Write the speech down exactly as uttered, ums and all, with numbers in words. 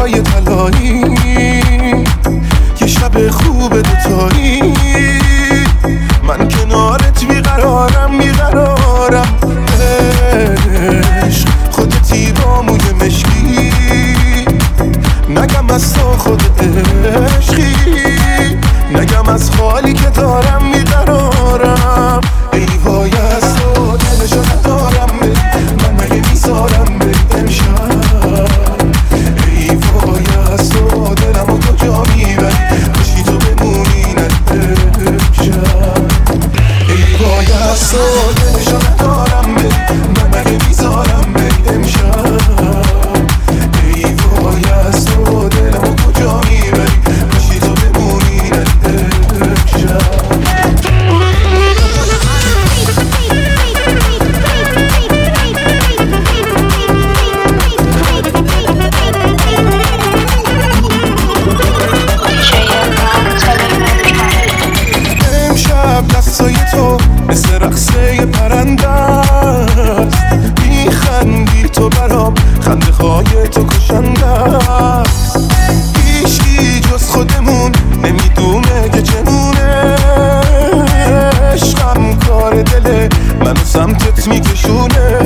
روزای طلایی، یه شب خوب دوتایی، من کنارت بیقرارم بیقرارم. عشق خودتی با موی مشکی، نگم از تو خود عشقی، نگم از خالی که دارم بیقرارم. ای وای از تو دلشو ندارم بری، من مگه میذارم بری امشب. ای وای از تو دلمو کجا میبری، کاشکی تو بمونی نداری امشب. ای وای از تو دلشو ندارم بری، من مگه میذارم بری امشب. ای وای از تو دلمو کجا میبری، کاشکی تو بمونی نداری امشب. دستای تو مثل رقصه پرنده است، میخندی تو برام، خنده های تو کشنده است. هیچکی جز خودمون نمیدونه که چمونه، عشقم کار دله منو سمتت میکشونه.